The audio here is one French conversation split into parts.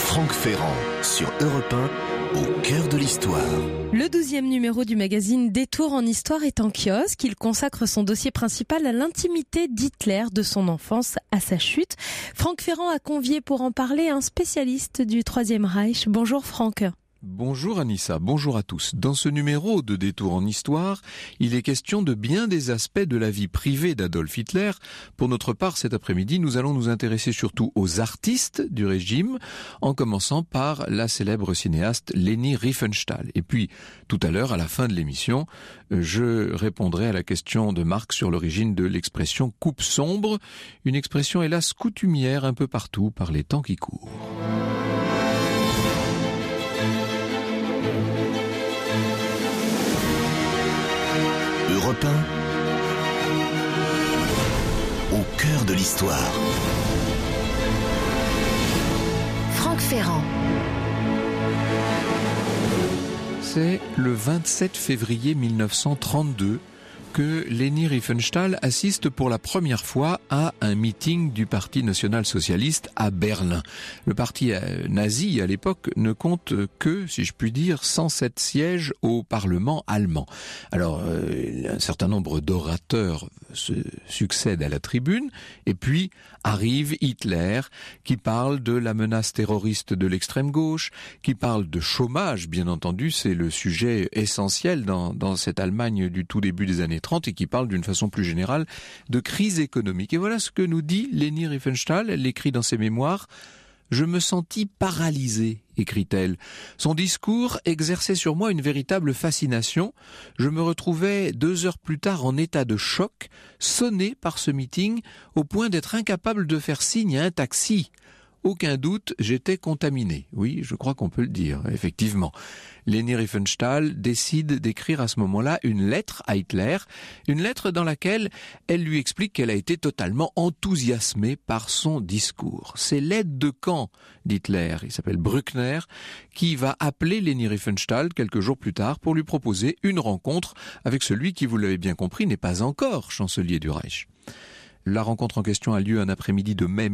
Franck Ferrand sur Europe 1, au cœur de l'histoire. Le 12e numéro du magazine Détour en Histoire est en kiosque. Il consacre son dossier principal à l'intimité d'Hitler, de son enfance à sa chute. Franck Ferrand a convié pour en parler un spécialiste du Troisième Reich. Bonjour Franck. Bonjour Anissa, bonjour à tous. Dans ce numéro de Détour en Histoire, il est question de bien des aspects de la vie privée d'Adolf Hitler. Pour notre part, cet après-midi, nous allons nous intéresser surtout aux artistes du régime, en commençant par la célèbre cinéaste Leni Riefenstahl. Et puis, tout à l'heure, à la fin de l'émission, je répondrai à la question de Marc sur l'origine de l'expression « coupe sombre », une expression hélas coutumière un peu partout par les temps qui courent. Europe 1, au cœur de l'histoire. Franck Ferrand. C'est le 27 février 1932 que Leni Riefenstahl assiste pour la première fois à un meeting du Parti national-socialiste à Berlin. Le parti nazi, à l'époque, ne compte que, si je puis dire, 107 sièges au Parlement allemand. Alors, un certain nombre d'orateurs se succèdent à la tribune, et puis arrive Hitler, qui parle de la menace terroriste de l'extrême gauche, qui parle de chômage, bien entendu, c'est le sujet essentiel dans cette Allemagne du tout début des années 30, et qui parle d'une façon plus générale de crise économique. Et voilà ce que nous dit Leni Riefenstahl, elle l'écrit dans ses mémoires. « Je me sentis paralysée », écrit-elle. Son discours exerçait sur moi une véritable fascination. Je me retrouvais 2 heures plus tard en état de choc, sonné par ce meeting, au point d'être incapable de faire signe à un taxi. Aucun doute, j'étais contaminé. Oui, je crois qu'on peut le dire, effectivement. Leni Riefenstahl décide d'écrire à ce moment-là une lettre à Hitler, une lettre dans laquelle elle lui explique qu'elle a été totalement enthousiasmée par son discours. C'est l'aide de camp d'Hitler, il s'appelle Bruckner, qui va appeler Leni Riefenstahl quelques jours plus tard pour lui proposer une rencontre avec celui qui, vous l'avez bien compris, n'est pas encore chancelier du Reich. La rencontre en question a lieu un après-midi de mai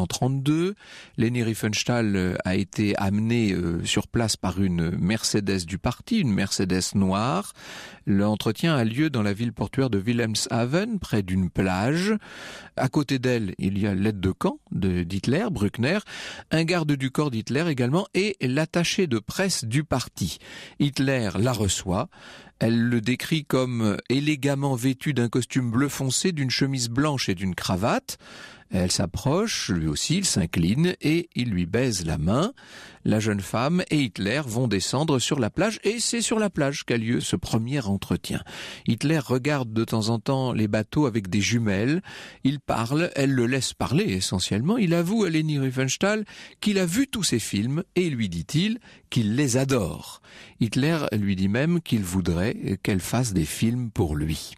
1932. Leni Riefenstahl a été amenée sur place par une Mercedes du parti, une Mercedes noire. L'entretien a lieu dans la ville portuaire de Wilhelmshaven, près d'une plage. À côté d'elle, il y a l'aide de camp d'Hitler, Bruckner, un garde du corps d'Hitler également et l'attaché de presse du parti. Hitler la reçoit. Elle le décrit comme élégamment vêtu d'un costume bleu foncé, d'une chemise blanche et d'une cravate. Elle s'approche, lui aussi, il s'incline et il lui baise la main. La jeune femme et Hitler vont descendre sur la plage et c'est sur la plage qu'a lieu ce premier entretien. Hitler regarde de temps en temps les bateaux avec des jumelles. Il parle, elle le laisse parler essentiellement. Il avoue à Leni Riefenstahl qu'il a vu tous ces films et lui dit-il qu'il les adore. Hitler lui dit même qu'il voudrait qu'elle fasse des films pour lui.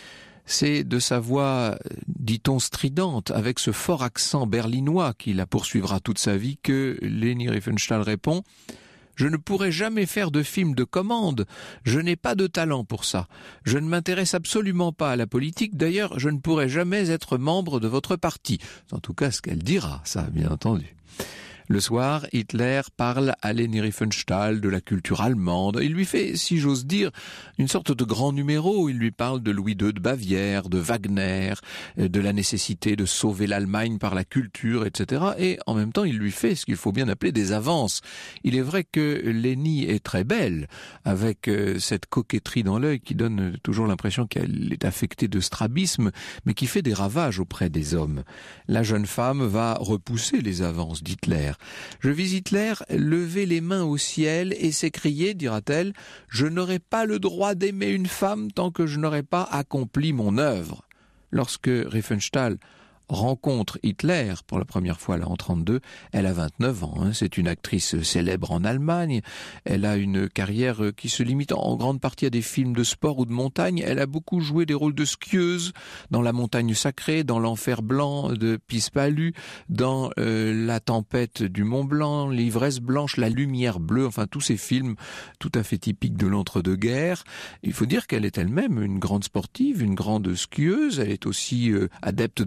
C'est de sa voix, dit-on, stridente, avec ce fort accent berlinois qui la poursuivra toute sa vie, que Leni Riefenstahl répond « Je ne pourrai jamais faire de film de commande, je n'ai pas de talent pour ça. Je ne m'intéresse absolument pas à la politique, d'ailleurs je ne pourrai jamais être membre de votre parti. » C'est en tout cas ce qu'elle dira, ça, bien entendu. Le soir, Hitler parle à Leni Riefenstahl de la culture allemande. Il lui fait, si j'ose dire, une sorte de grand numéro. Il lui parle de Louis II de Bavière, de Wagner, de la nécessité de sauver l'Allemagne par la culture, etc. Et en même temps, il lui fait ce qu'il faut bien appeler des avances. Il est vrai que Leni est très belle, avec cette coquetterie dans l'œil qui donne toujours l'impression qu'elle est affectée de strabisme, mais qui fait des ravages auprès des hommes. La jeune femme va repousser les avances d'Hitler. Je vis Hitler lever les mains au ciel et s'écrier, dira-t-elle, « Je n'aurai pas le droit d'aimer une femme tant que je n'aurai pas accompli mon œuvre. » Lorsque Riefenstahl rencontre Hitler pour la première fois là en 32, elle a 29 ans, c'est une actrice célèbre en Allemagne, elle a une carrière qui se limite en grande partie à des films de sport ou de montagne, elle a beaucoup joué des rôles de skieuse dans La Montagne Sacrée, dans L'Enfer Blanc de Pispalus, dans La Tempête du Mont Blanc, L'Ivresse Blanche, La Lumière Bleue, enfin tous ces films tout à fait typiques de l'entre-deux-guerres. Il faut dire qu'elle est elle-même une grande sportive, une grande skieuse, elle est aussi adepte de la natation,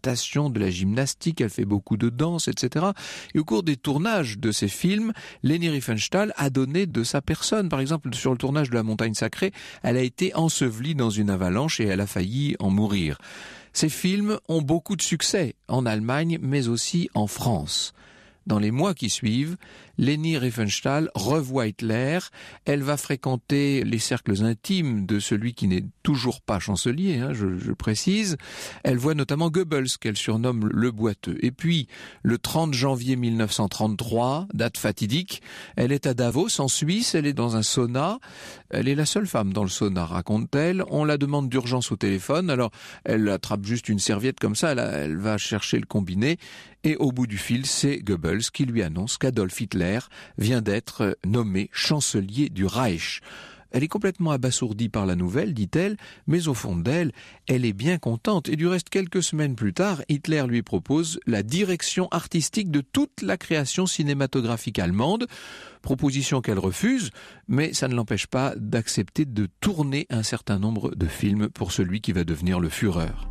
natation, de la gymnastique, elle fait beaucoup de danse, etc. Et au cours des tournages de ces films, Leni Riefenstahl a donné de sa personne. Par exemple, sur le tournage de La Montagne Sacrée, elle a été ensevelie dans une avalanche et elle a failli en mourir. Ces films ont beaucoup de succès en Allemagne, mais aussi en France. Dans les mois qui suivent, Leni Riefenstahl revoit Hitler. Elle va fréquenter les cercles intimes de celui qui n'est toujours pas chancelier, je précise. Elle voit notamment Goebbels, qu'elle surnomme le boiteux. Et puis, le 30 janvier 1933, date fatidique, elle est à Davos, en Suisse, elle est dans un sauna. Elle est la seule femme dans le sauna, raconte-t-elle. On la demande d'urgence au téléphone, alors elle attrape juste une serviette comme ça, elle va chercher le combiné. Et au bout du fil, c'est Goebbels qui lui annonce qu'Adolf Hitler vient d'être nommé chancelier du Reich. Elle est complètement abasourdie par la nouvelle, dit-elle, mais au fond d'elle, elle est bien contente. Et du reste, quelques semaines plus tard, Hitler lui propose la direction artistique de toute la création cinématographique allemande, proposition qu'elle refuse, mais ça ne l'empêche pas d'accepter de tourner un certain nombre de films pour celui qui va devenir le Führer.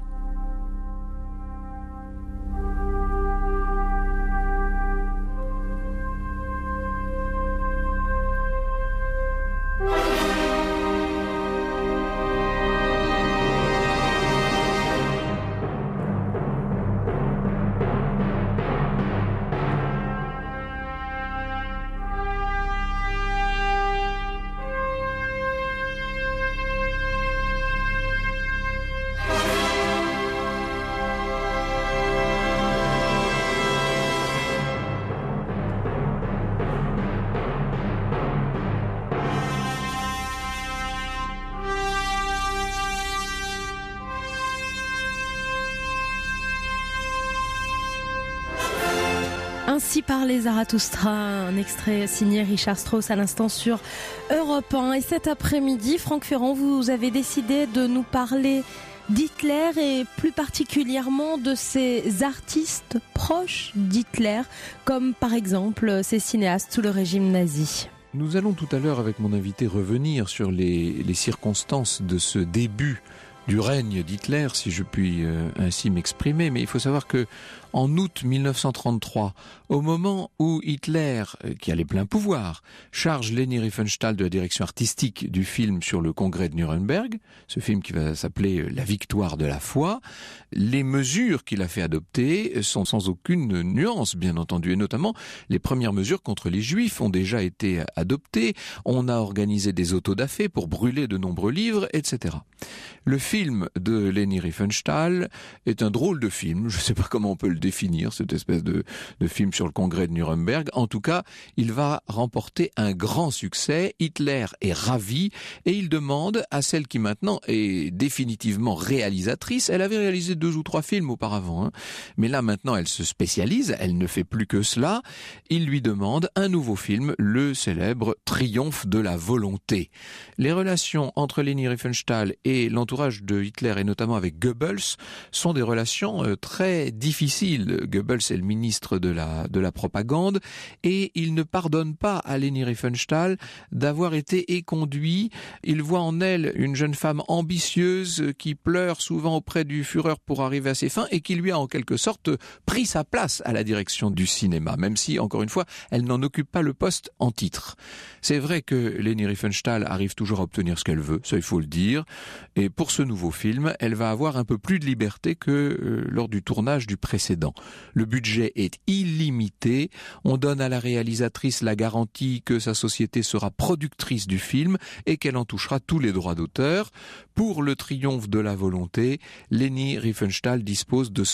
Ainsi parlait Zarathustra, un extrait signé Richard Strauss à l'instant sur Europe 1. Et cet après-midi, Franck Ferrand, vous avez décidé de nous parler d'Hitler et plus particulièrement de ces artistes proches d'Hitler, comme par exemple ces cinéastes sous le régime nazi. Nous allons tout à l'heure avec mon invité revenir sur les circonstances de ce début du règne d'Hitler, si je puis ainsi m'exprimer, mais il faut savoir que en août 1933, au moment où Hitler, qui a les pleins pouvoirs, charge Leni Riefenstahl de la direction artistique du film sur le congrès de Nuremberg, ce film qui va s'appeler La victoire de la foi, les mesures qu'il a fait adopter sont sans aucune nuance, bien entendu, et notamment les premières mesures contre les Juifs ont déjà été adoptées, on a organisé des autodafés pour brûler de nombreux livres, etc. Le film de Leni Riefenstahl est un drôle de film, je ne sais pas comment on peut le définir, cette espèce de film sur le congrès de Nuremberg. En tout cas, il va remporter un grand succès. Hitler est ravi et il demande à celle qui maintenant est définitivement réalisatrice, elle avait réalisé 2 ou 3 films auparavant, mais là maintenant elle se spécialise, elle ne fait plus que cela, il lui demande un nouveau film, le célèbre Triomphe de la volonté. Les relations entre Leni Riefenstahl et l'entourage de Hitler, et notamment avec Goebbels, sont des relations très difficiles. Goebbels est le ministre de la propagande et il ne pardonne pas à Leni Riefenstahl d'avoir été éconduit. Il voit en elle une jeune femme ambitieuse qui pleure souvent auprès du Führer pour arriver à ses fins et qui lui a en quelque sorte pris sa place à la direction du cinéma, même si, encore une fois, elle n'en occupe pas le poste en titre. C'est vrai que Leni Riefenstahl arrive toujours à obtenir ce qu'elle veut, ça il faut le dire, et pour ce nouveau film, elle va avoir un peu plus de liberté que lors du tournage du précédent. Le budget est illimité, on donne à la réalisatrice la garantie que sa société sera productrice du film et qu'elle en touchera tous les droits d'auteur. Pour le Triomphe de la volonté, Leni Riefenstahl dispose de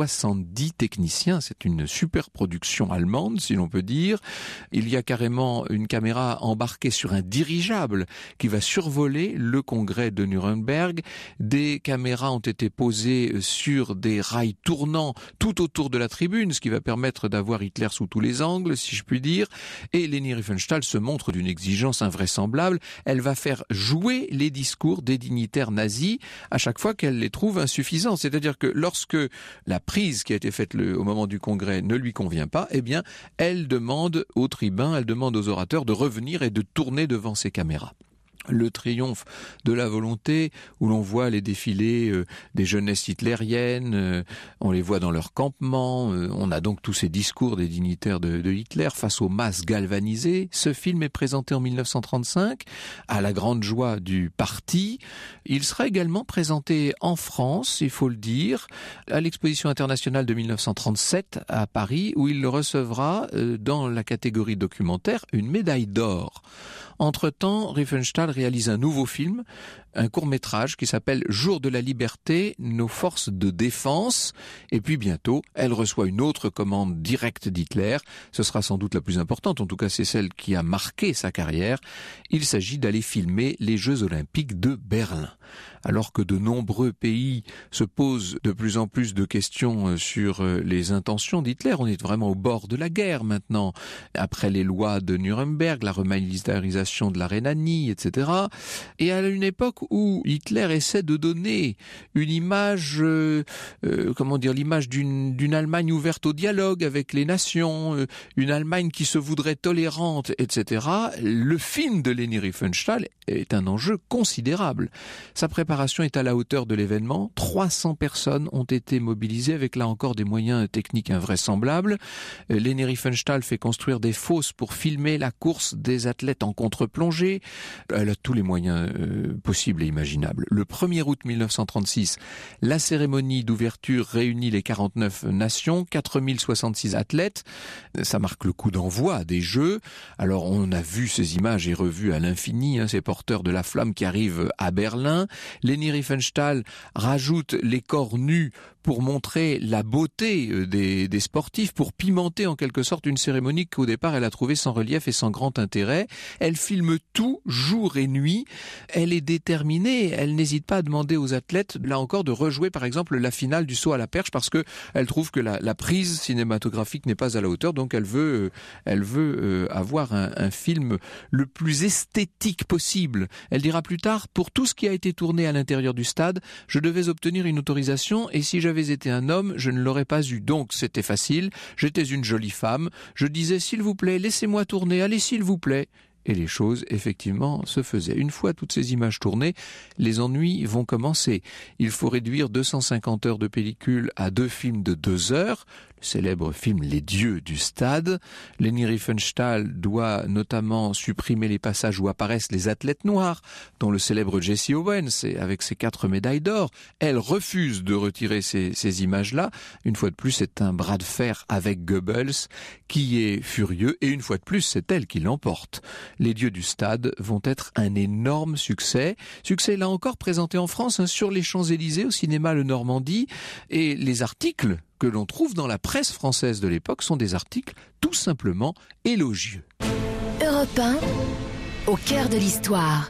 170 techniciens, c'est une super production allemande si l'on peut dire. Il y a carrément une caméra embarquée sur un dirigeable qui va survoler le congrès de Nuremberg. Des caméras ont été posées sur des rails tournants tout autour de la tribune, ce qui va permettre d'avoir Hitler sous tous les angles, si je puis dire. Et Leni Riefenstahl se montre d'une exigence invraisemblable. Elle va faire jouer les discours des dignitaires nazis à chaque fois qu'elle les trouve insuffisants. C'est-à-dire que lorsque la prise qui a été faite au moment du congrès ne lui convient pas, eh bien, elle demande aux tribuns, elle demande aux orateurs de revenir et de tourner devant ces caméras. le triomphe de la volonté, où l'on voit les défilés des jeunesses hitlériennes, on les voit dans leur campement, on a donc tous ces discours des dignitaires de Hitler face aux masses galvanisées. Ce film est présenté en 1935, à la grande joie du parti. Il sera également présenté en France, il faut le dire, à l'exposition internationale de 1937 à Paris, où il recevra, dans la catégorie documentaire, une médaille d'or. Entre-temps, Riefenstahl réalise un nouveau film, un court-métrage qui s'appelle « Jour de la liberté, nos forces de défense ». Et puis bientôt, elle reçoit une autre commande directe d'Hitler. Ce sera sans doute la plus importante, en tout cas c'est celle qui a marqué sa carrière. Il s'agit d'aller filmer les Jeux Olympiques de Berlin. Alors que de nombreux pays se posent de plus en plus de questions sur les intentions d'Hitler, on est vraiment au bord de la guerre maintenant. Après les lois de Nuremberg, la remilitarisation de la Rhénanie, etc. Et à une époque où Hitler essaie de donner une image, l'image d'une Allemagne ouverte au dialogue avec les nations, une Allemagne qui se voudrait tolérante, etc. Le film de Leni Riefenstahl est un enjeu considérable. Sa préparation est à la hauteur de l'événement. 300 personnes ont été mobilisées avec là encore des moyens techniques invraisemblables. Leni Riefenstahl fait construire des fosses pour filmer la course des athlètes en contre-plongée. Elle a tous les moyens possibles et imaginables. Le 1er août 1936, la cérémonie d'ouverture réunit les 49 nations, 4066 athlètes. Ça marque le coup d'envoi des Jeux. Alors on a vu ces images et revues à l'infini, ces porteurs de la flamme qui arrivent à Berlin. Leni Riefenstahl rajoute les corps nus pour montrer la beauté des sportifs, pour pimenter en quelque sorte une cérémonie qu'au départ elle a trouvée sans relief et sans grand intérêt. Elle filme tout, jour et nuit. Elle est déterminée, elle n'hésite pas à demander aux athlètes, là encore, de rejouer par exemple la finale du saut à la perche parce que elle trouve que la prise cinématographique n'est pas à la hauteur, donc elle veut avoir un film le plus esthétique possible. Elle dira plus tard, pour tout ce qui a été tourné à l'intérieur du stade, je devais obtenir une autorisation et si j'avais été un homme, je ne l'aurais pas eu. Donc c'était facile, j'étais une jolie femme, je disais s'il vous plaît, laissez-moi tourner, allez s'il vous plaît. Et les choses, effectivement, se faisaient. Une fois toutes ces images tournées, les ennuis vont commencer. Il faut réduire 250 heures de pellicule à 2 films de 2 heures. Le célèbre film Les Dieux du stade. Leni Riefenstahl doit notamment supprimer les passages où apparaissent les athlètes noirs, dont le célèbre Jesse Owens, avec ses 4 médailles d'or. Elle refuse de retirer ces images-là. Une fois de plus, c'est un bras de fer avec Goebbels qui est furieux. Et une fois de plus, c'est elle qui l'emporte. Les Dieux du stade vont être un énorme succès. Succès là encore présenté en France, sur les Champs-Élysées, au cinéma Le Normandie. Et les articles que l'on trouve dans la presse française de l'époque sont des articles tout simplement élogieux. Europe 1, au cœur de l'histoire.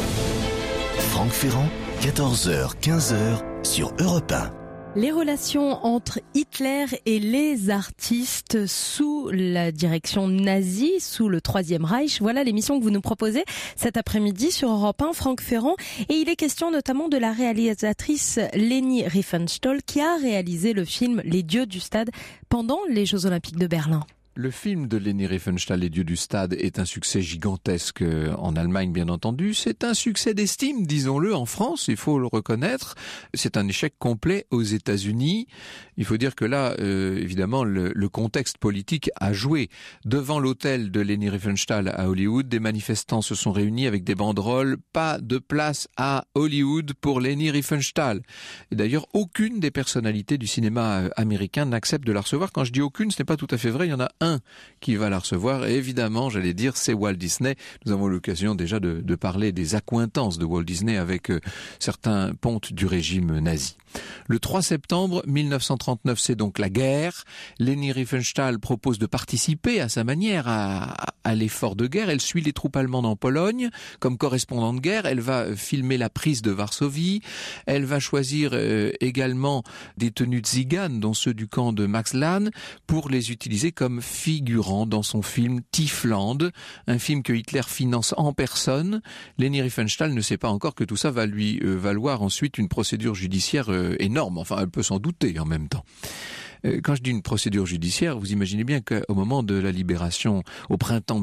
Franck Ferrand, 14h, 15h sur Europe 1. Les relations entre Hitler et les artistes sous la direction nazie, sous le Troisième Reich. Voilà l'émission que vous nous proposez cet après-midi sur Europe 1, Franck Ferrand. Et il est question notamment de la réalisatrice Leni Riefenstahl qui a réalisé le film Les Dieux du stade pendant les Jeux Olympiques de Berlin. Le film de Leni Riefenstahl, Les Dieux du stade, est un succès gigantesque en Allemagne, bien entendu. C'est un succès d'estime, disons-le, en France, il faut le reconnaître. C'est un échec complet aux États-Unis. Il faut dire que là, évidemment, le contexte politique a joué. Devant l'hôtel de Leni Riefenstahl à Hollywood, des manifestants se sont réunis avec des banderoles « Pas de place à Hollywood pour Leni Riefenstahl ». Et d'ailleurs, aucune des personnalités du cinéma américain n'accepte de la recevoir. Quand je dis aucune, ce n'est pas tout à fait vrai, il y en a un qui va la recevoir, et évidemment, j'allais dire, c'est Walt Disney. Nous avons l'occasion déjà de parler des accointances de Walt Disney avec certains pontes du régime nazi. Le 3 septembre 1939, c'est donc la guerre. Leni Riefenstahl propose de participer à sa manière à l'effort de guerre. Elle suit les troupes allemandes en Pologne comme correspondante de guerre. Elle va filmer la prise de Varsovie. Elle va choisir également des tenues tziganes, dont ceux du camp de Max Lann, pour les utiliser comme figurants dans son film Tiefland, un film que Hitler finance en personne. Leni Riefenstahl ne sait pas encore que tout ça va lui valoir ensuite une procédure judiciaire énorme. Enfin, elle peut s'en douter en même temps. Quand je dis une procédure judiciaire, vous imaginez bien qu'au moment de la libération, au printemps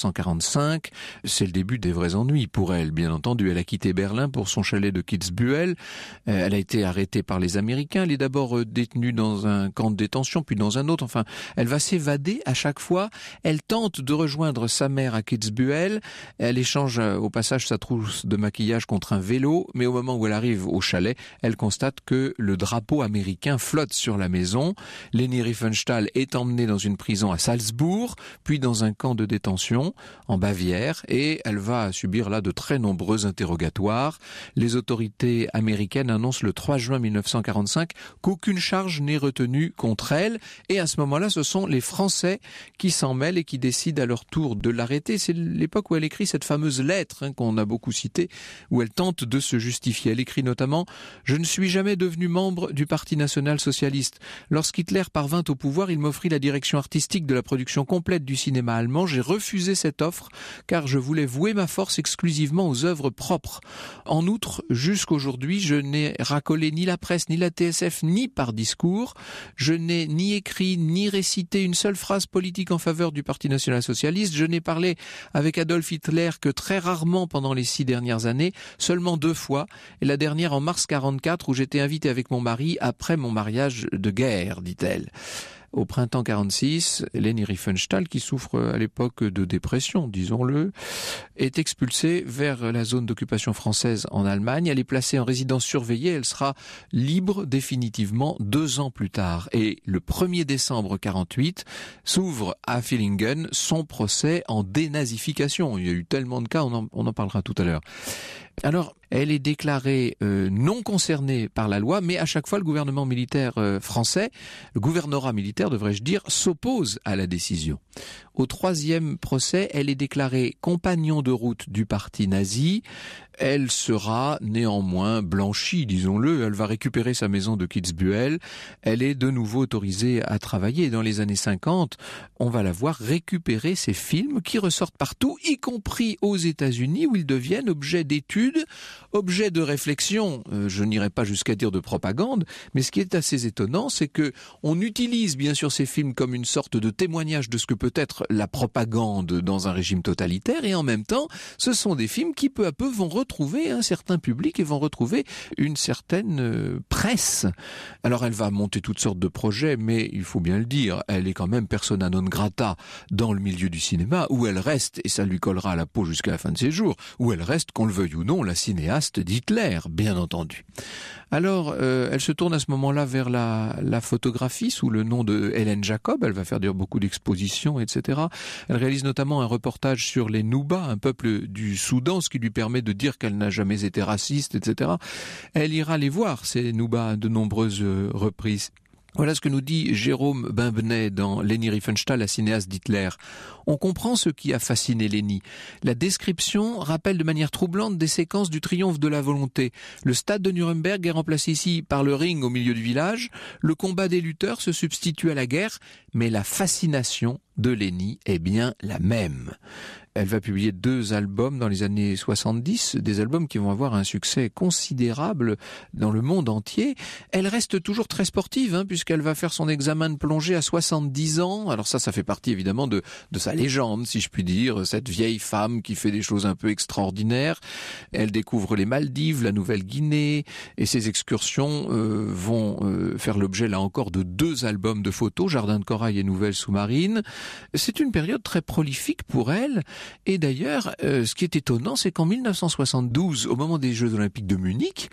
1945, c'est le début des vrais ennuis pour elle, bien entendu. Elle a quitté Berlin pour son chalet de Kitzbühel. Elle a été arrêtée par les Américains. Elle est d'abord détenue dans un camp de détention, puis dans un autre. Enfin, elle va s'évader à chaque fois. Elle tente de rejoindre sa mère à Kitzbühel. Elle échange au passage sa trousse de maquillage contre un vélo, mais au moment où elle arrive au chalet, elle constate que le drapeau américain flotte sur la maison. Leni Riefenstahl est emmenée dans une prison à Salzbourg, puis dans un camp de détention en Bavière, et elle va subir là de très nombreux interrogatoires. Les autorités américaines annoncent le 3 juin 1945 qu'aucune charge n'est retenue contre elle, et à ce moment-là, ce sont les Français qui s'en mêlent et qui décident à leur tour de l'arrêter. C'est l'époque où elle écrit cette fameuse lettre qu'on a beaucoup citée, où elle tente de se justifier. Elle écrit notamment « Je ne suis jamais devenu membre du Parti national-socialiste. Lorsqu'Hitler parvint au pouvoir, il m'offrit la direction artistique de la production complète du cinéma allemand. J'ai refusé cette offre car je voulais vouer ma force exclusivement aux œuvres propres. En outre, jusqu'aujourd'hui, je n'ai racolé ni la presse, ni la TSF, ni par discours. Je n'ai ni écrit, ni récité une seule phrase politique en faveur du Parti national-socialiste. Je n'ai parlé avec Adolf Hitler que très rarement pendant les 6 dernières années, seulement 2 fois, et la dernière en mars 44 où j'étais invité avec mon mari après mon mariage de guerre, dit-elle. Au printemps 46, Leni Riefenstahl, qui souffre à l'époque de dépression, disons-le, est expulsée vers la zone d'occupation française en Allemagne. Elle est placée en résidence surveillée. Elle sera libre définitivement 2 ans plus tard. Et le 1er décembre 48 s'ouvre à Villingen son procès en dénazification. Il y a eu tellement de cas, on en parlera tout à l'heure. Alors, elle est déclarée non concernée par la loi, mais à chaque fois, le gouvernement militaire français, le gouvernorat militaire, devrais-je dire, s'oppose à la décision. Au 3e procès, elle est déclarée compagnon de route du parti nazi. Elle sera néanmoins blanchie, disons-le. Elle va récupérer sa maison de Kitzbühel. Elle est de nouveau autorisée à travailler. Dans les années 50, on va la voir récupérer ses films qui ressortent partout, y compris aux États-Unis, où ils deviennent objet d'études, objet de réflexion. Je n'irai pas jusqu'à dire de propagande, mais ce qui est assez étonnant, c'est que on utilise bien sûr ces films comme une sorte de témoignage de ce que peut être la propagande dans un régime totalitaire, et en même temps, ce sont des films qui peu à peu vont retrouver un certain public et vont retrouver une certaine presse. Alors elle va monter toutes sortes de projets, mais il faut bien le dire, elle est quand même persona non grata dans le milieu du cinéma, où elle reste, et ça lui collera à la peau jusqu'à la fin de ses jours, où elle reste, qu'on le veuille ou non, la cinéaste d'Hitler, bien entendu. Alors, elle se tourne à ce moment-là vers la photographie sous le nom de Hélène Jacob. Elle va faire d'ailleurs beaucoup d'expositions, etc. Elle réalise notamment un reportage sur les Nuba, un peuple du Soudan, ce qui lui permet de dire qu'elle n'a jamais été raciste, etc. Elle ira les voir, ces Nuba, à de nombreuses reprises. Voilà ce que nous dit Jérôme Bimbenet dans Leni Riefenstahl, la cinéaste d'Hitler. On comprend ce qui a fasciné Leni. La description rappelle de manière troublante des séquences du triomphe de la volonté. Le stade de Nuremberg est remplacé ici par le ring au milieu du village. Le combat des lutteurs se substitue à la guerre, mais la fascination de Leni est bien la même. Elle va publier 2 albums dans les années 70, des albums qui vont avoir un succès considérable dans le monde entier. Elle reste toujours très sportive, puisqu'elle va faire son examen de plongée à 70 ans. Alors ça fait partie évidemment de sa légende, si je puis dire, cette vieille femme qui fait des choses un peu extraordinaires. Elle découvre les Maldives, la Nouvelle-Guinée, et ses excursions vont faire l'objet là encore de 2 albums de photos, Jardin de corail et Nouvelles sous-marines. C'est une période très prolifique pour elle. Et d'ailleurs, ce qui est étonnant, c'est qu'en 1972, au moment des Jeux Olympiques de Munich,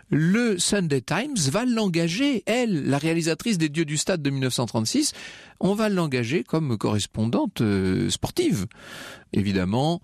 le Sunday Times va l'engager, elle, la réalisatrice des Dieux du Stade de 1936, on va l'engager comme correspondante sportive. Évidemment,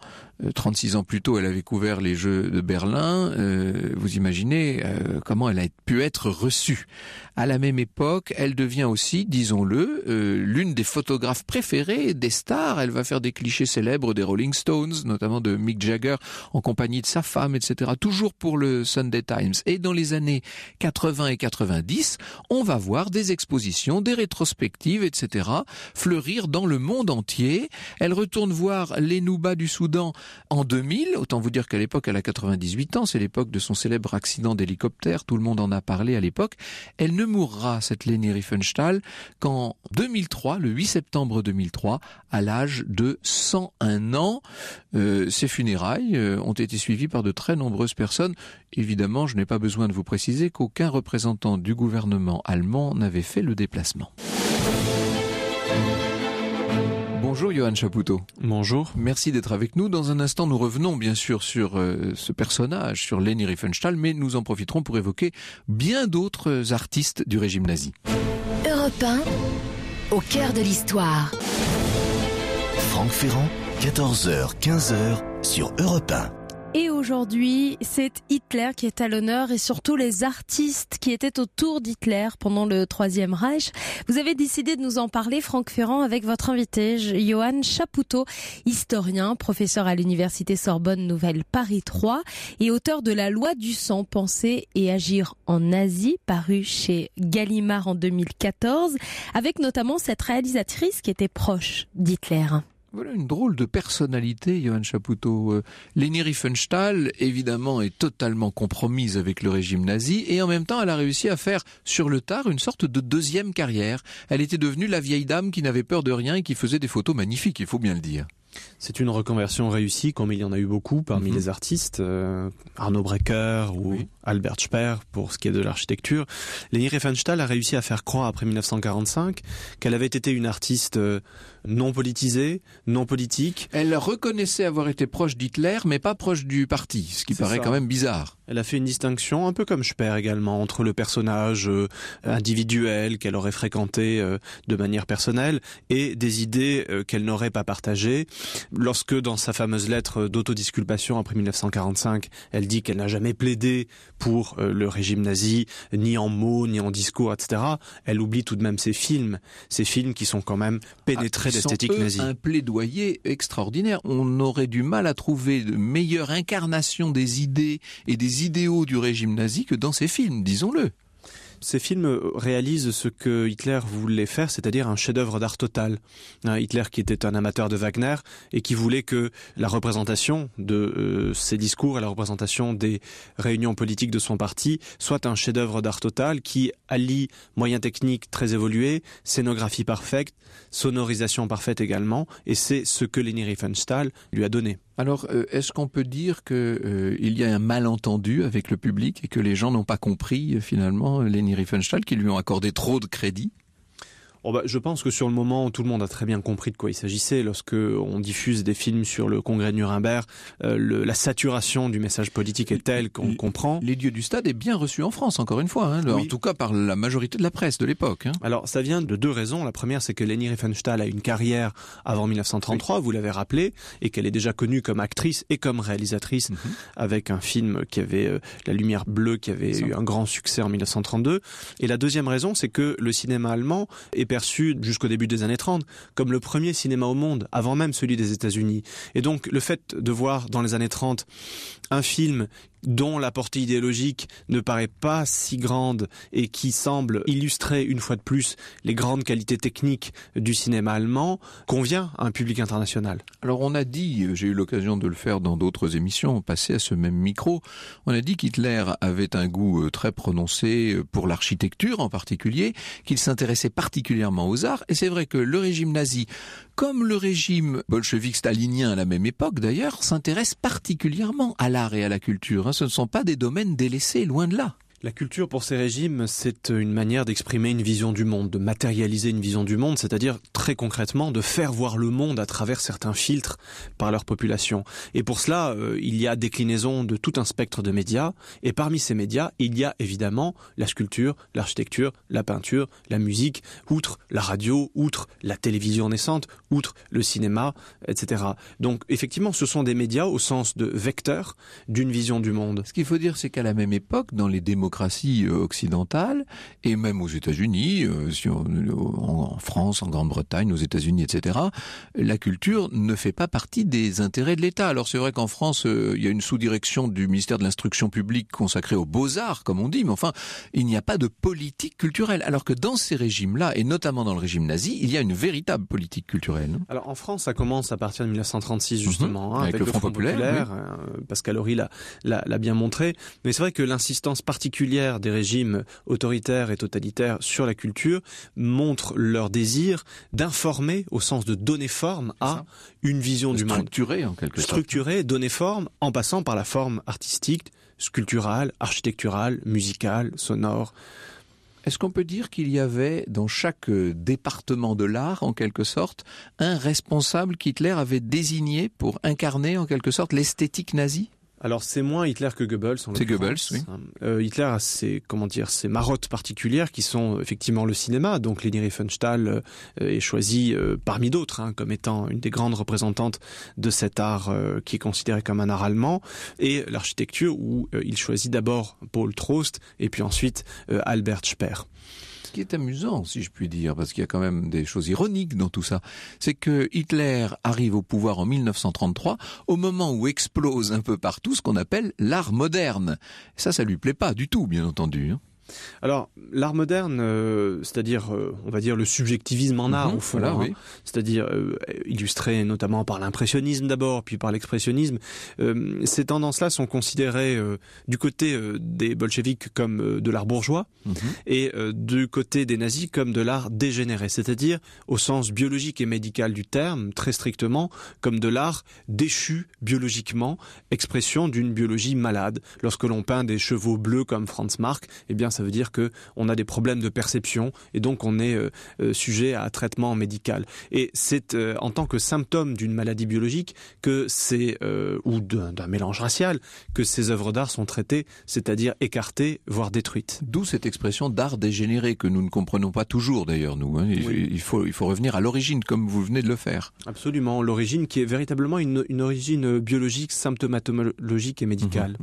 36 ans plus tôt, elle avait couvert les Jeux de Berlin. Vous imaginez comment elle a pu être reçue. À la même époque, elle devient aussi, disons-le, l'une des photographes préférées des stars. Elle va faire des clichés célèbres des Rolling Stones, notamment de Mick Jagger, en compagnie de sa femme, etc. Toujours pour le Sunday Times. Et dans les années 80 et 90, on va voir des expositions, des rétrospectives, etc. etc., fleurir dans le monde entier. Elle retourne voir les Noubas du Soudan en 2000. Autant vous dire qu'à l'époque, elle a 98 ans. C'est l'époque de son célèbre accident d'hélicoptère. Tout le monde en a parlé à l'époque. Elle ne mourra, cette Leni Riefenstahl, qu'en 2003, le 8 septembre 2003, à l'âge de 101 ans. Ses funérailles ont été suivies par de très nombreuses personnes. Évidemment, je n'ai pas besoin de vous préciser qu'aucun représentant du gouvernement allemand n'avait fait le déplacement. Bonjour Johann Chapoutot. Bonjour. Merci d'être avec nous. Dans un instant, nous revenons bien sûr sur ce personnage, sur Leni Riefenstahl, mais nous en profiterons pour évoquer bien d'autres artistes du régime nazi. Europe 1, au cœur de l'histoire. Franck Ferrand, 14h, 15h sur Europe 1. Et aujourd'hui, c'est Hitler qui est à l'honneur et surtout les artistes qui étaient autour d'Hitler pendant le Troisième Reich. Vous avez décidé de nous en parler, Franck Ferrand, avec votre invité, Johann Chapoutot, historien, professeur à l'université Sorbonne Nouvelle Paris 3 et auteur de La loi du sang, penser et agir en Asie, paru chez Gallimard en 2014, avec notamment cette réalisatrice qui était proche d'Hitler. Voilà une drôle de personnalité, Johann Chapoutot. Leni Riefenstahl, évidemment, est totalement compromise avec le régime nazi et en même temps, elle a réussi à faire sur le tard une sorte de deuxième carrière. Elle était devenue la vieille dame qui n'avait peur de rien et qui faisait des photos magnifiques, il faut bien le dire. C'est une reconversion réussie, comme il y en a eu beaucoup parmi les artistes, Arno Breker ou Albert Speer pour ce qui est de l'architecture. Leni Riefenstahl a réussi à faire croire après 1945 qu'elle avait été une artiste non politisée, non politique. Elle reconnaissait avoir été proche d'Hitler, mais pas proche du parti, ce qui paraît quand même bizarre. Elle a fait une distinction, un peu comme Speer également, entre le personnage individuel qu'elle aurait fréquenté de manière personnelle et des idées qu'elle n'aurait pas partagées. Lorsque, dans sa fameuse lettre d'autodisculpation après 1945, elle dit qu'elle n'a jamais plaidé pour le régime nazi, ni en mots, ni en discours, etc., elle oublie tout de même ces films qui sont quand même pénétrés d'esthétique nazie. Un plaidoyer extraordinaire. On aurait du mal à trouver de meilleure incarnation des idées et des idéaux du régime nazi que dans ces films, disons-le. Ces films réalisent ce que Hitler voulait faire, c'est-à-dire un chef-d'œuvre d'art total. Hitler qui était un amateur de Wagner et qui voulait que la représentation de ses discours et la représentation des réunions politiques de son parti soit un chef-d'œuvre d'art total qui allie moyens techniques très évolués, scénographie parfaite, sonorisation parfaite également, et c'est ce que Leni Riefenstahl lui a donné. Alors, est-ce qu'on peut dire qu'il y a un malentendu avec le public et que les gens n'ont pas compris finalement Leni Riefenstahl, qui lui ont accordé trop de crédit ? Je pense que sur le moment, tout le monde a très bien compris de quoi il s'agissait. Lorsque on diffuse des films sur le congrès de Nuremberg, la saturation du message politique est telle qu'on comprend. L'Idiot du stade est bien reçu en France, encore une fois, en tout cas par la majorité de la presse de l'époque. Alors, ça vient de deux raisons. La première, c'est que Leni Riefenstahl a une carrière avant 1933, vous l'avez rappelé, et qu'elle est déjà connue comme actrice et comme réalisatrice avec un film qui avait La Lumière Bleue, qui avait eu un grand succès en 1932. Et la deuxième raison, c'est que le cinéma allemand est perçu jusqu'au début des années 30 comme le premier cinéma au monde, avant même celui des États-Unis. Et donc le fait de voir dans les années 30 un film dont la portée idéologique ne paraît pas si grande et qui semble illustrer une fois de plus les grandes qualités techniques du cinéma allemand, convient à un public international. Alors on a dit, j'ai eu l'occasion de le faire dans d'autres émissions, passé à ce même micro, on a dit qu'Hitler avait un goût très prononcé pour l'architecture en particulier, qu'il s'intéressait particulièrement aux arts, et c'est vrai que le régime nazi, comme le régime bolchevique stalinien à la même époque d'ailleurs, s'intéresse particulièrement à l'art et à la culture. Ce ne sont pas des domaines délaissés, loin de là. La culture pour ces régimes, c'est une manière d'exprimer une vision du monde, de matérialiser une vision du monde, c'est-à-dire très concrètement de faire voir le monde à travers certains filtres par leur population. Et pour cela, il y a déclinaison de tout un spectre de médias, et parmi ces médias, il y a évidemment la sculpture, l'architecture, la peinture, la musique, outre la radio, outre la télévision naissante, outre le cinéma, etc. Donc effectivement, ce sont des médias au sens de vecteurs d'une vision du monde. Ce qu'il faut dire, c'est qu'à la même époque, dans les démocraties démocraties occidentales, et même aux États-Unis, en France, en Grande-Bretagne, aux États-Unis, etc., la culture ne fait pas partie des intérêts de l'État. Alors c'est vrai qu'en France, il y a une sous-direction du ministère de l'Instruction publique consacrée aux beaux-arts, comme on dit, mais enfin, il n'y a pas de politique culturelle. Alors que dans ces régimes-là, et notamment dans le régime nazi, il y a une véritable politique culturelle. Alors en France, ça commence à partir de 1936 justement, avec le Front populaire, oui. Pascal Horry l'a bien montré. Mais c'est vrai que l'insistance particulière des régimes autoritaires et totalitaires sur la culture montre leur désir d'informer au sens de donner forme à une vision du monde. Structurée en quelque sorte. Structurée, donner forme en passant par la forme artistique, sculpturale, architecturale, musicale, sonore. Est-ce qu'on peut dire qu'il y avait dans chaque département de l'art, en quelque sorte, un responsable qu'Hitler avait désigné pour incarner, en quelque sorte, l'esthétique nazie ? Alors c'est moins Hitler que Goebbels. C'est Goebbels, oui. Hitler a ses marottes particulières qui sont effectivement le cinéma. Donc Leni Riefenstahl est choisie parmi d'autres comme étant une des grandes représentantes de cet art qui est considéré comme un art allemand. Et l'architecture où il choisit d'abord Paul Trost et puis ensuite Albert Speer. Ce qui est amusant, si je puis dire, parce qu'il y a quand même des choses ironiques dans tout ça, c'est que Hitler arrive au pouvoir en 1933, au moment où explose un peu partout ce qu'on appelle l'art moderne. Et ça lui plaît pas du tout, bien entendu. Alors, l'art moderne, c'est-à-dire, on va dire, le subjectivisme en art, au fond, voilà, oui. C'est-à-dire illustré notamment par l'impressionnisme d'abord, puis par l'expressionnisme, ces tendances-là sont considérées du côté des bolcheviks comme de l'art bourgeois, et du côté des nazis comme de l'art dégénéré, c'est-à-dire au sens biologique et médical du terme, très strictement, comme de l'art déchu biologiquement, expression d'une biologie malade. Lorsque l'on peint des chevaux bleus comme Franz Marc, eh bien ça veut dire que on a des problèmes de perception et donc on est sujet à un traitement médical. Et c'est en tant que symptôme d'une maladie biologique que c'est ou d'un mélange racial que ces œuvres d'art sont traitées, c'est-à-dire écartées, voire détruites. D'où cette expression d'art dégénéré que nous ne comprenons pas toujours d'ailleurs nous. Oui. Il faut revenir à l'origine comme vous venez de le faire. Absolument, l'origine qui est véritablement une origine biologique, symptomatologique et médicale.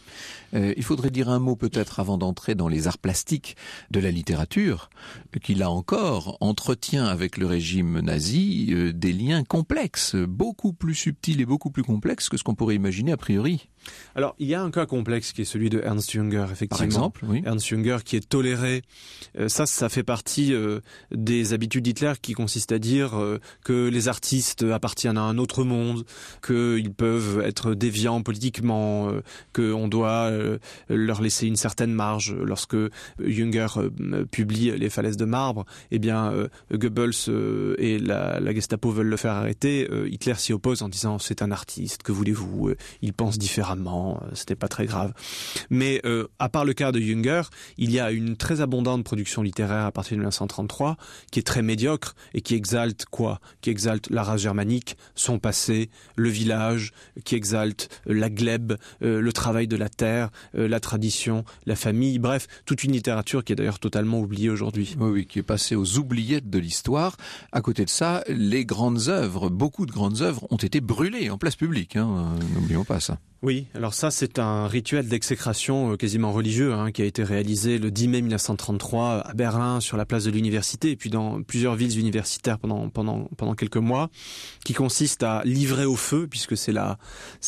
Il faudrait dire un mot peut-être avant d'entrer dans les arts plastiques de la littérature, qui là encore entretient avec le régime nazi des liens complexes, beaucoup plus subtils et beaucoup plus complexes que ce qu'on pourrait imaginer a priori. Alors, il y a un cas complexe qui est celui de Ernst Jünger, effectivement. Par exemple, oui. Ernst Jünger qui est toléré. Ça fait partie des habitudes d'Hitler qui consistent à dire que les artistes appartiennent à un autre monde, qu'ils peuvent être déviants politiquement, qu'on doit leur laisser une certaine marge. Lorsque Jünger publie Les Falaises de marbre, eh bien, Goebbels et la Gestapo veulent le faire arrêter. Hitler s'y oppose en disant « c'est un artiste, que voulez-vous, il pense différemment ». C'était pas très grave. Mais à part le cas de Jünger, il y a une très abondante production littéraire à partir de 1933 qui est très médiocre et qui exalte quoi ? Qui exalte la race germanique, son passé, le village, qui exalte la glèbe, le travail de la terre, la tradition, la famille, bref, toute une littérature qui est d'ailleurs totalement oubliée aujourd'hui. Oui, qui est passée aux oubliettes de l'histoire. À côté de ça, les grandes œuvres, beaucoup de grandes œuvres ont été brûlées en place publique. N'oublions pas ça. Oui, alors ça c'est un rituel d'exécration quasiment religieux qui a été réalisé le 10 mai 1933 à Berlin sur la place de l'université et puis dans plusieurs villes universitaires pendant quelques mois, qui consiste à livrer au feu, puisque c'est la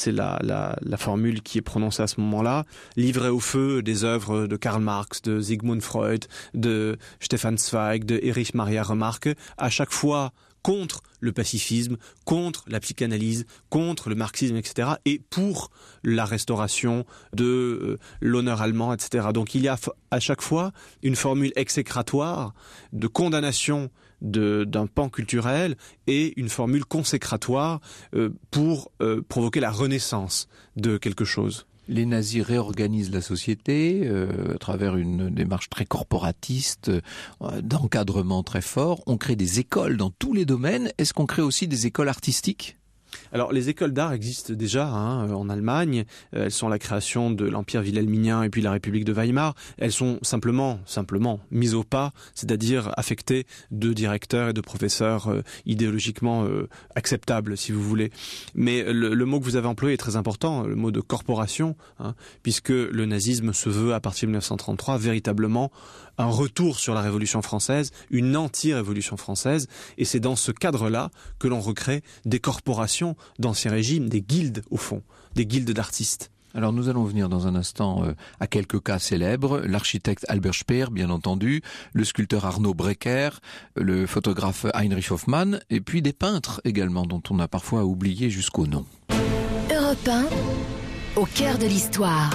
formule qui est prononcée à ce moment-là, livrer au feu des œuvres de Karl Marx, de Sigmund Freud, de Stefan Zweig, de Erich Maria Remarque, à chaque fois contre le pacifisme, contre la psychanalyse, contre le marxisme, etc. et pour la restauration de l'honneur allemand, etc. Donc il y a à chaque fois une formule exécratoire de condamnation d'un pan culturel et une formule consécratoire pour provoquer la renaissance de quelque chose. Les nazis réorganisent la société à travers une démarche très corporatiste, d'encadrement très fort. On crée des écoles dans tous les domaines. Est-ce qu'on crée aussi des écoles artistiques ? Alors les écoles d'art existent déjà en Allemagne. Elles sont la création de l'Empire wilhelminien et puis la République de Weimar. Elles sont simplement mises au pas, c'est-à-dire affectées de directeurs et de professeurs idéologiquement acceptables, si vous voulez. Mais le mot que vous avez employé est très important, le mot de corporation, puisque le nazisme se veut à partir de 1933 véritablement un retour sur la Révolution française, une anti-révolution française, et c'est dans ce cadre-là que l'on recrée des corporations d'Ancien Régime, des guildes au fond, des guildes d'artistes. Alors nous allons venir dans un instant à quelques cas célèbres, l'architecte Albert Speer bien entendu, le sculpteur Arno Breker, le photographe Heinrich Hoffmann, et puis des peintres également dont on a parfois oublié jusqu'au nom. Europe 1, au cœur de l'histoire.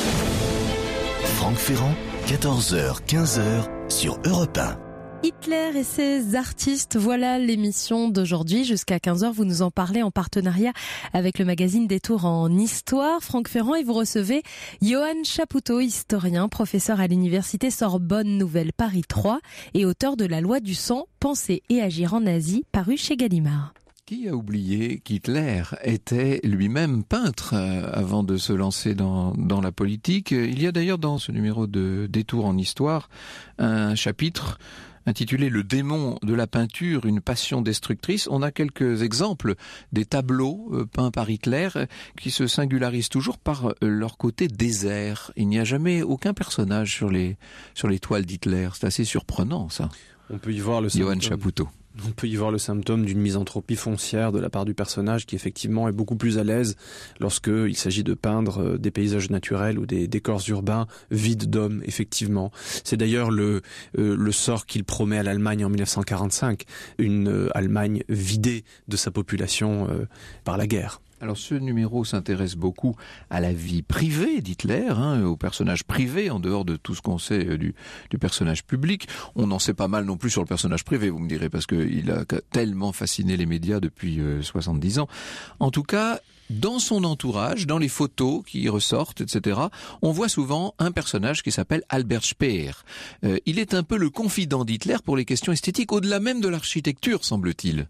Franck Ferrand, 14h, 15h sur Europe 1. Hitler et ses artistes, voilà l'émission d'aujourd'hui. Jusqu'à 15h, vous nous en parlez en partenariat avec le magazine Détour en Histoire. Franck Ferrand, et vous recevez Johann Chapoutot, historien, professeur à l'université Sorbonne Nouvelle Paris 3 et auteur de La loi du sang, penser et agir en Asie, paru chez Gallimard. Qui a oublié qu'Hitler était lui-même peintre avant de se lancer dans la politique? Il y a d'ailleurs dans ce numéro de Détour en Histoire un chapitre intitulé « Le démon de la peinture, une passion destructrice ». On a quelques exemples des tableaux peints par Hitler qui se singularisent toujours par leur côté désert. Il n'y a jamais aucun personnage sur les toiles d'Hitler. C'est assez surprenant, ça. On peut y voir le Johann Chapoutot. On peut y voir le symptôme d'une misanthropie foncière de la part du personnage qui effectivement est beaucoup plus à l'aise lorsqu'il s'agit de peindre des paysages naturels ou des décors urbains vides d'hommes, effectivement. C'est d'ailleurs le sort qu'il promet à l'Allemagne en 1945, une Allemagne vidée de sa population par la guerre. Alors ce numéro s'intéresse beaucoup à la vie privée d'Hitler, au personnage privé, en dehors de tout ce qu'on sait du personnage public. On en sait pas mal non plus sur le personnage privé, vous me direz, parce qu'il a tellement fasciné les médias depuis 70 ans. En tout cas, dans son entourage, dans les photos qui ressortent, etc., on voit souvent un personnage qui s'appelle Albert Speer. Il est un peu le confident d'Hitler pour les questions esthétiques, au-delà même de l'architecture, semble-t-il.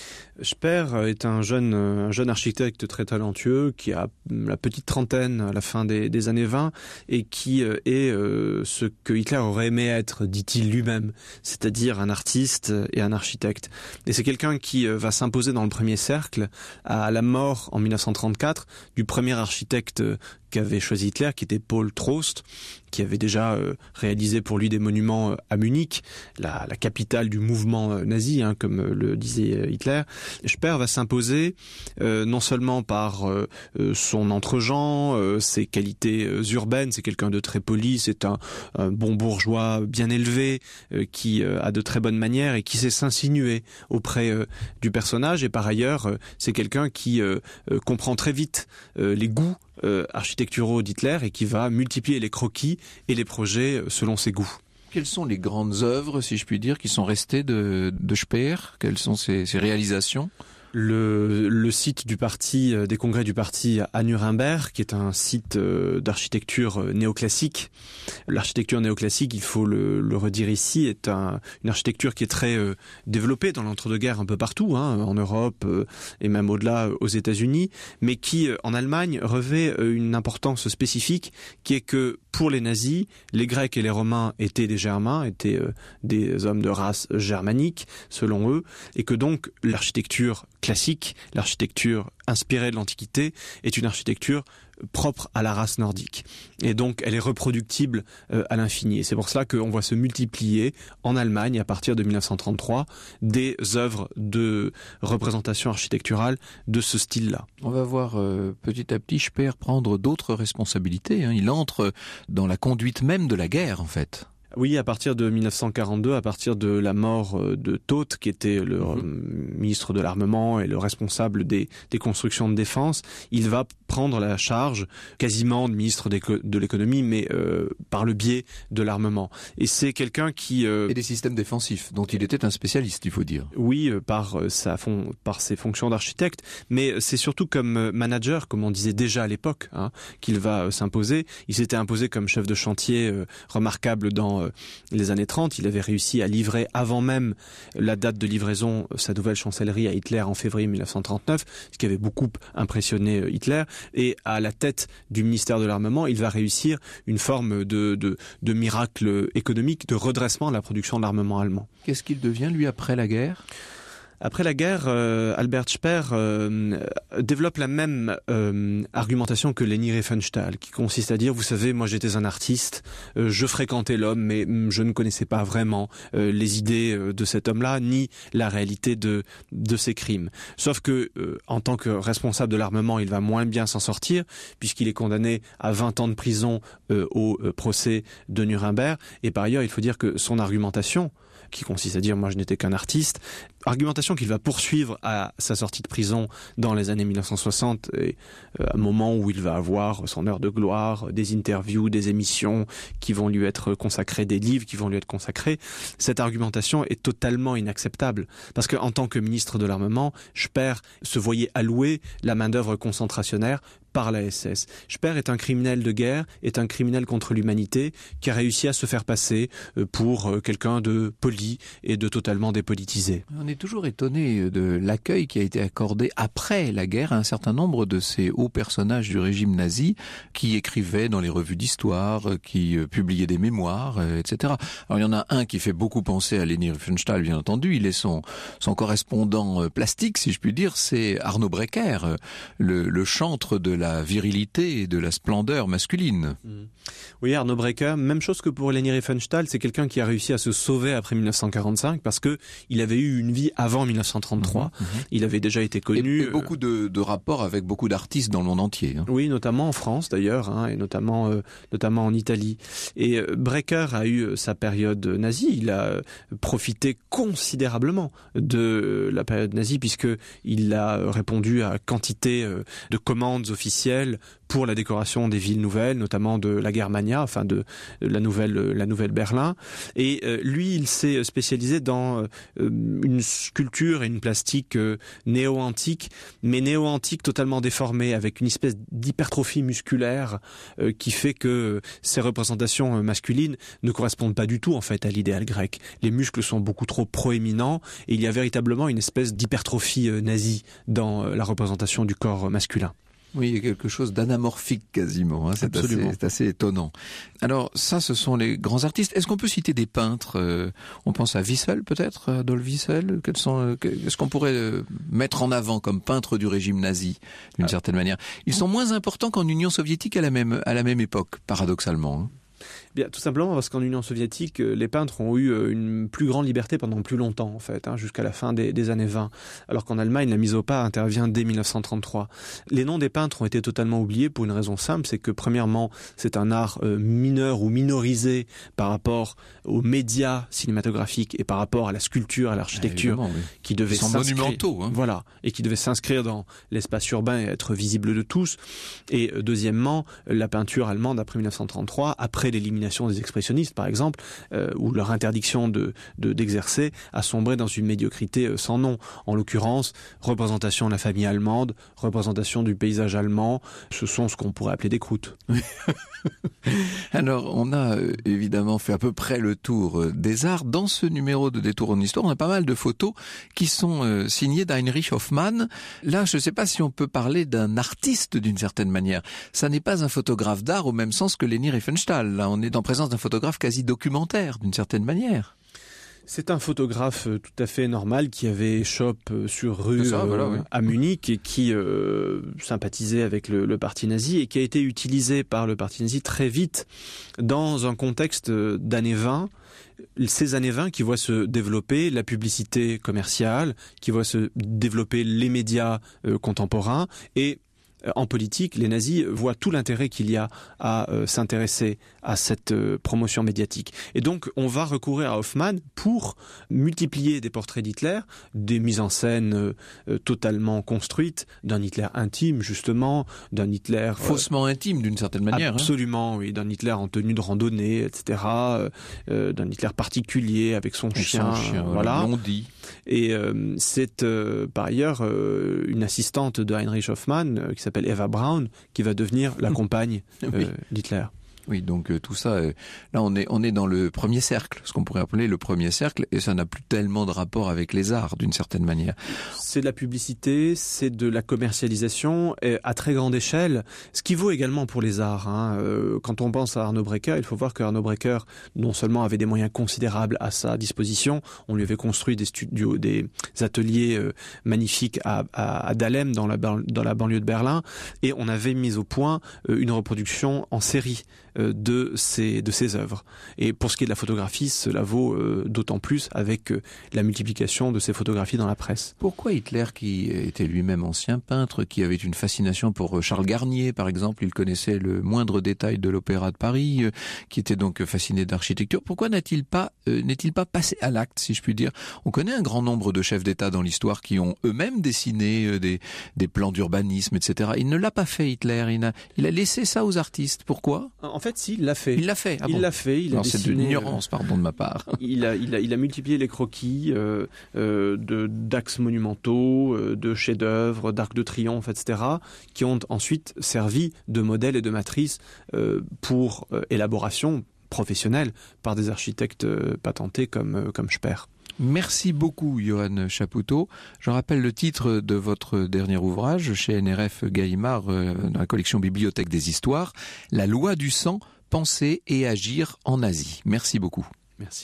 Speer est un jeune architecte très talentueux qui a la petite trentaine à la fin des années 20 et qui est ce que Hitler aurait aimé être, dit-il lui-même, c'est-à-dire un artiste et un architecte. Et c'est quelqu'un qui va s'imposer dans le premier cercle à la mort en 1934 du premier architecte qu'avait choisi Hitler, qui était Paul Trost, qui avait déjà réalisé pour lui des monuments à Munich, la capitale du mouvement nazi, comme le disait Hitler. Speer va s'imposer non seulement par son entre-gens, ses qualités urbaines, c'est quelqu'un de très poli, c'est un bon bourgeois bien élevé, qui a de très bonnes manières et qui sait s'insinuer auprès du personnage, et par ailleurs c'est quelqu'un qui comprend très vite les goûts architecturaux d'Hitler et qui va multiplier les croquis et les projets selon ses goûts. Quelles sont les grandes œuvres, si je puis dire, qui sont restées de Speer? Quelles sont ses réalisations? Le site du parti, des congrès du parti à Nuremberg, qui est un site d'architecture néoclassique. L'architecture néoclassique, il faut le redire ici, est une architecture qui est très développée dans l'entre-deux-guerres un peu partout, en Europe et même au-delà aux États-Unis, mais qui en Allemagne revêt une importance spécifique, qui est que pour les nazis, les Grecs et les Romains étaient des Germains, étaient des hommes de race germanique, selon eux, et que donc l'architecture classique, l'architecture inspirée de l'Antiquité, est une architecture propre à la race nordique. Et donc, elle est reproductible à l'infini. Et c'est pour cela qu'on voit se multiplier en Allemagne, à partir de 1933, des œuvres de représentation architecturale de ce style-là. On va voir petit à petit Speer prendre d'autres responsabilités. Il entre dans la conduite même de la guerre, en fait. Oui, à partir de 1942, à partir de la mort de Todt, qui était le ministre de l'armement et le responsable des constructions de défense, il va prendre la charge quasiment de ministre de l'économie, mais par le biais de l'armement. Et c'est quelqu'un qui... Et des systèmes défensifs, dont il était un spécialiste, il faut dire. Oui, par ses fonctions d'architecte, mais c'est surtout comme manager, comme on disait déjà à l'époque, qu'il va s'imposer. Il s'était imposé comme chef de chantier remarquable dans pendant les années 30. Il avait réussi à livrer avant même la date de livraison sa nouvelle chancellerie à Hitler en février 1939, ce qui avait beaucoup impressionné Hitler. Et à la tête du ministère de l'Armement, il va réussir une forme de miracle économique, de redressement de la production de l'armement allemand. Qu'est-ce qu'il devient, lui, après la guerre ? Après la guerre, Albert Speer développe la même argumentation que Leni Riefenstahl, qui consiste à dire, vous savez, moi j'étais un artiste, je fréquentais l'homme, mais je ne connaissais pas vraiment les idées de cet homme-là, ni la réalité de ses crimes. Sauf que, en tant que responsable de l'armement, il va moins bien s'en sortir, puisqu'il est condamné à 20 ans de prison au procès de Nuremberg. Et par ailleurs, il faut dire que son argumentation, qui consiste à dire moi je n'étais qu'un artiste, argumentation qu'il va poursuivre à sa sortie de prison dans les années 1960, et un moment où il va avoir son heure de gloire, des interviews, des émissions qui vont lui être consacrées, des livres qui vont lui être consacrés. Cette argumentation est totalement inacceptable, parce qu'en tant que ministre de l'Armement, Speer se voyait allouer la main-d'œuvre concentrationnaire par la SS. Speer est un criminel de guerre, est un criminel contre l'humanité qui a réussi à se faire passer pour quelqu'un de poli et de totalement dépolitisé. On est toujours étonné de l'accueil qui a été accordé après la guerre à un certain nombre de ces hauts personnages du régime nazi qui écrivaient dans les revues d'histoire, qui publiaient des mémoires, etc. Alors il y en a un qui fait beaucoup penser à Leni Riefenstahl, bien entendu. Il est son correspondant plastique, si je puis dire, c'est Arno Breker, le chantre de la virilité et de la splendeur masculine. Oui, Arno Breker, même chose que pour Leni Riefenstahl, c'est quelqu'un qui a réussi à se sauver après 1945 parce que il avait eu une vie avant 1933. Il avait déjà été connu. Et beaucoup de rapports avec beaucoup d'artistes dans le monde entier. Oui, notamment en France d'ailleurs, et notamment en Italie. Et Breker a eu sa période nazie. Il a profité considérablement de la période nazie puisque il a répondu à quantité de commandes officielles pour la décoration des villes nouvelles, notamment de la Germania, enfin de la nouvelle Berlin. Et lui, il s'est spécialisé dans une sculpture et une plastique néo-antique, mais néo-antique totalement déformée, avec une espèce d'hypertrophie musculaire qui fait que ces représentations masculines ne correspondent pas du tout en fait à l'idéal grec. Les muscles sont beaucoup trop proéminents et il y a véritablement une espèce d'hypertrophie nazie dans la représentation du corps masculin. Oui, il y a quelque chose d'anamorphique quasiment, c'est assez étonnant. Alors ça, ce sont les grands artistes. Est-ce qu'on peut citer des peintres on pense à Wiesel peut-être, Adolf Wiesel. Est-ce qu'on pourrait mettre en avant comme peintres du régime nazi d'une certaine manière? Ils sont moins importants qu'en Union soviétique à la même époque, paradoxalement. Bien, tout simplement parce qu'en Union soviétique, les peintres ont eu une plus grande liberté pendant plus longtemps, en fait, jusqu'à la fin des années 20. Alors qu'en Allemagne, la mise au pas intervient dès 1933. Les noms des peintres ont été totalement oubliés pour une raison simple, c'est que premièrement, c'est un art mineur ou minorisé par rapport aux médias cinématographiques et par rapport à la sculpture, à l'architecture, qui devaient s'inscrire, monumentaux, voilà, et qui devaient s'inscrire dans l'espace urbain et être visibles de tous. Et deuxièmement, la peinture allemande après 1933, après l'élimination des expressionnistes, par exemple, où leur interdiction d'exercer a sombré dans une médiocrité sans nom. En l'occurrence, représentation de la famille allemande, représentation du paysage allemand, ce sont ce qu'on pourrait appeler des croûtes. Alors, on a évidemment fait à peu près le tour des arts. Dans ce numéro de Détour en Histoire, on a pas mal de photos qui sont signées d'Heinrich Hoffmann. Là, je ne sais pas si on peut parler d'un artiste d'une certaine manière. Ça n'est pas un photographe d'art au même sens que Leni Riefenstahl. Là, on est en présence d'un photographe quasi documentaire d'une certaine manière. C'est un photographe tout à fait normal qui avait shop sur rue à Munich et qui sympathisait avec le parti nazi et qui a été utilisé par le parti nazi très vite dans un contexte d'années 20. Ces années 20 qui voient se développer la publicité commerciale, qui voient se développer les médias contemporains et en politique, les nazis voient tout l'intérêt qu'il y a à s'intéresser à cette promotion médiatique. Et donc, on va recourir à Hoffmann pour multiplier des portraits d'Hitler, des mises en scène totalement construites, d'un Hitler intime, justement, d'un Hitler... faussement intime, d'une certaine manière. Absolument, oui, d'un Hitler en tenue de randonnée, etc., d'un Hitler particulier avec son chien, voilà. Blondie. Et c'est par ailleurs une assistante de Heinrich Hoffmann qui s'appelle Eva Braun qui va devenir la compagne d'Hitler. Oui, donc tout ça, là on est dans le premier cercle, ce qu'on pourrait appeler le premier cercle, et ça n'a plus tellement de rapport avec les arts d'une certaine manière. C'est de la publicité, c'est de la commercialisation à très grande échelle, ce qui vaut également pour les arts. Quand on pense à Arno Breker, il faut voir que Arno Breker non seulement avait des moyens considérables à sa disposition, on lui avait construit des studios, des ateliers magnifiques à Dahlem dans la banlieue de Berlin, et on avait mis au point une reproduction en série de ces œuvres. Et pour ce qui est de la photographie, cela vaut d'autant plus avec la multiplication de ces photographies dans la presse. Pourquoi Hitler, qui était lui-même ancien peintre, qui avait une fascination pour Charles Garnier, par exemple, il connaissait le moindre détail de l'Opéra de Paris, qui était donc fasciné d'architecture, pourquoi n'est-il pas passé à l'acte, si je puis dire? On connaît un grand nombre de chefs d'État dans l'histoire qui ont eux-mêmes dessiné des plans d'urbanisme, etc. Il ne l'a pas fait, Hitler. Il a laissé ça aux artistes. Pourquoi? En fait, si, il l'a fait. Il l'a fait. Ah bon. Il l'a fait. Il a dessiné. C'est de l'ignorance, pardon de ma part. Il a multiplié les croquis d'axes monumentaux, de chefs-d'œuvre, d'arcs de triomphe, etc., qui ont ensuite servi de modèle et de matrice pour élaboration professionnelle par des architectes patentés comme Speer. Merci beaucoup, Johan Chapoutot. Je rappelle le titre de votre dernier ouvrage chez NRF Gallimard, dans la collection Bibliothèque des Histoires, La loi du sang, penser et agir en Asie. Merci beaucoup. Merci.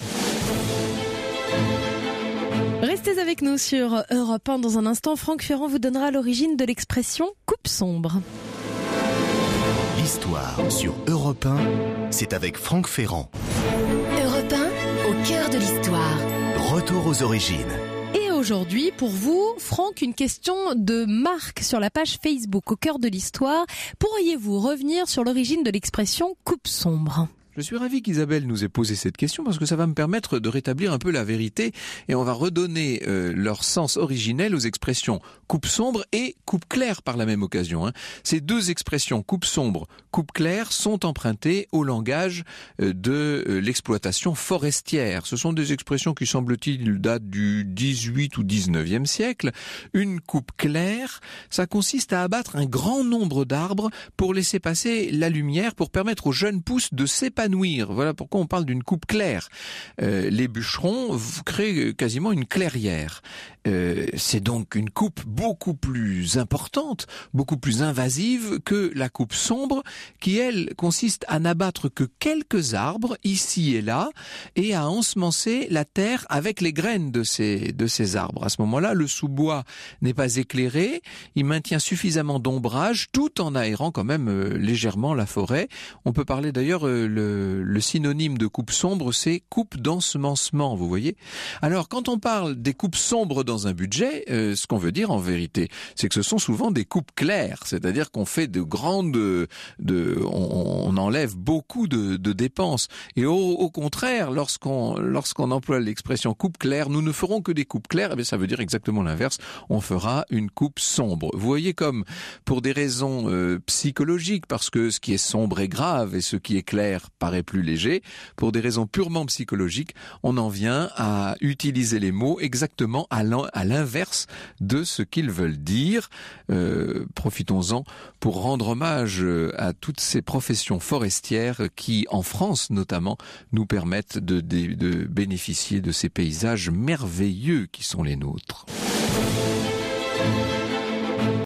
Restez avec nous sur Europe 1. Dans un instant, Franck Ferrand vous donnera l'origine de l'expression « coupe sombre ». L'histoire sur Europe 1, c'est avec Franck Ferrand. Europe 1, au cœur de l'histoire. Retour aux origines. Et aujourd'hui, pour vous, Franck, une question de Marc sur la page Facebook au cœur de l'histoire. Pourriez-vous revenir sur l'origine de l'expression « coupe sombre » ? Je suis ravi qu'Isabelle nous ait posé cette question parce que ça va me permettre de rétablir un peu la vérité et on va redonner leur sens originel aux expressions coupe sombre et coupe claire par la même occasion. Ces deux expressions coupe sombre, coupe claire sont empruntées au langage de l'exploitation forestière. Ce sont des expressions qui semble-t-il datent du 18 ou 19e siècle. Une coupe claire, ça consiste à abattre un grand nombre d'arbres pour laisser passer la lumière, pour permettre aux jeunes pousses de s'épanouir. Voilà pourquoi on parle d'une coupe claire. Les bûcherons créent quasiment une clairière. C'est donc une coupe beaucoup plus importante, beaucoup plus invasive que la coupe sombre, qui elle consiste à n'abattre que quelques arbres ici et là et à ensemencer la terre avec les graines de ces arbres. À ce moment-là, le sous-bois n'est pas éclairé, il maintient suffisamment d'ombrage tout en aérant quand même légèrement la forêt. On peut parler d'ailleurs le synonyme de coupe sombre, c'est coupe d'ensemencement, vous voyez. Alors quand on parle des coupes sombres dans un budget, ce qu'on veut dire en vérité, c'est que ce sont souvent des coupes claires, c'est-à-dire qu'on fait on enlève beaucoup de dépenses. Et au contraire, lorsqu'on emploie l'expression coupe claire, nous ne ferons que des coupes claires, et bien ça veut dire exactement l'inverse, on fera une coupe sombre. Vous voyez comme pour des raisons psychologiques, parce que ce qui est sombre est grave et ce qui est clair paraît plus léger, pour des raisons purement psychologiques, on en vient à utiliser les mots exactement à l'inverse de ce qu'ils veulent dire. Profitons-en pour rendre hommage à toutes ces professions forestières qui, en France notamment, nous permettent de bénéficier de ces paysages merveilleux qui sont les nôtres.